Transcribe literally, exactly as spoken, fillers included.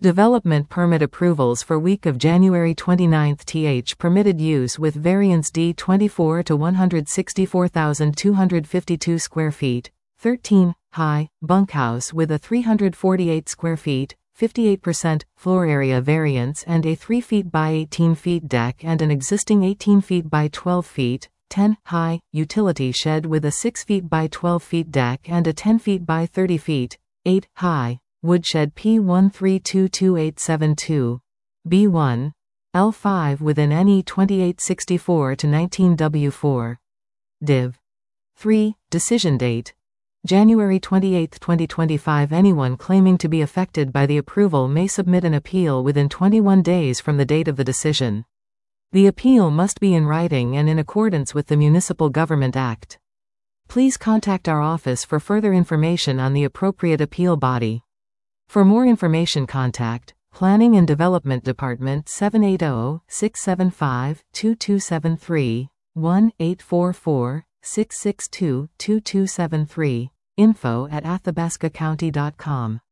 Development permit approvals for week of January twenty-ninth. Th permitted use with variance D twenty-four to one hundred sixty-four thousand two hundred fifty-two square feet, thirteen, high, bunkhouse with a three hundred forty-eight square feet, fifty-eight percent, floor area variance and a three feet by eighteen feet deck and an existing eighteen feet by twelve feet, ten, high, utility shed with a six feet by twelve feet deck and a ten feet by thirty feet, eight, high, woodshed P one three two two eight seven two, B one, L five within N E twenty-eight sixty-four to nineteen W four. Div. three, decision date. January twenty-eighth twenty twenty-five. Anyone claiming to be affected by the approval may submit an appeal within twenty-one days from the date of the decision. The appeal must be in writing and in accordance with the Municipal Government Act. Please contact our office for further information on the appropriate appeal body. For more information, contact Planning and Development Department seven eight zero, six seven five, two two seven three, one eight four four, six six two, two two seven three, info at athabasca county dot com.